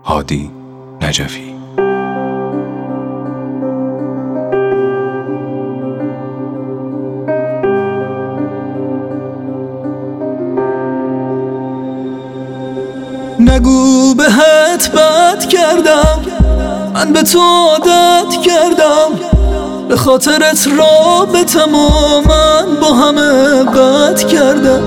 هادی نجفی. نگو بهت بد کردم، من به تو عادت کردم، به خاطرت رابطم و من با همه بد کردم.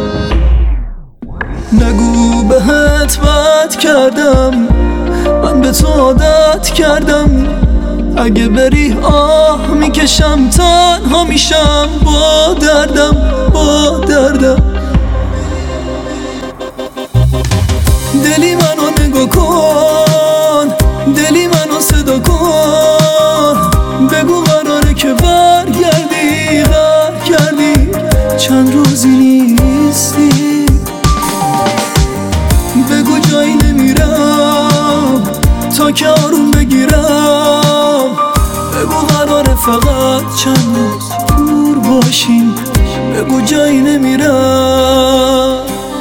نگو بهت بد کردم، من به تو عادت کردم، اگه بری آه میکشم، تنها میشم با دردم، با دردم. دلی منو نگاه کن، دلی منو صدا کن، بگو قراره که برگردی، غر کردی، چند روزی نیستی، بگو جایی نمیرم تا که آروم بگیرم، بگو قراره فقط چند روز دور باشیم، بگو جایی نمیرم.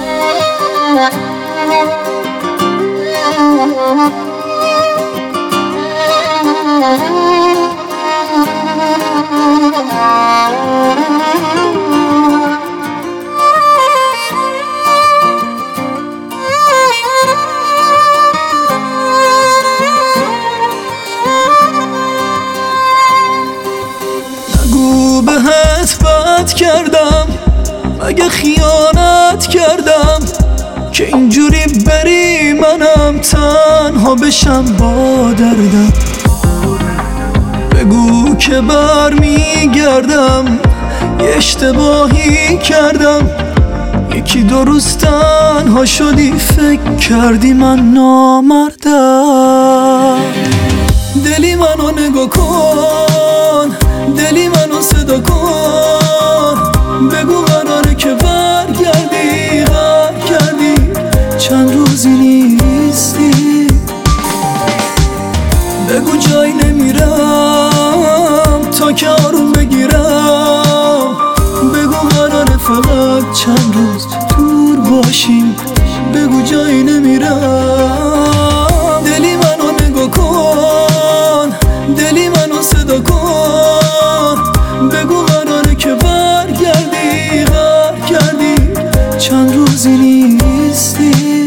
نگو بهت بد کردم، مگه خیانت کردم که اینجوری بری منم تنها بشم با دردم. بگو که برمیگردم، یه اشتباهی کردم، یکی دو روز تنها شدی فکر کردی من نامردم. دلی منو نگاه کن، دلی منو صدا کن، بگو قراره که برگردی، غر کردی، چند روزی نیستی، بگو جایی نمیرم تا که آروم بگیرم، بگو قراره فقط چند روز دور باشیم، بگو جایی نمیرم. دلی منو نگاه کن، دلی منو صدا کن، بگو قراره که برگردی، غر کردی، چند روزی نیستی،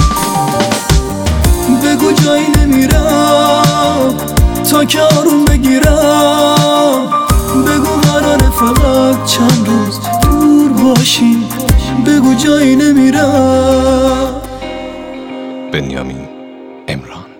بگو جایی نمیرم تا که آروم بگیرم، بگو قراره فقط چند روز دور باشیم، بگو جایی نمیرم. بنیامین امران.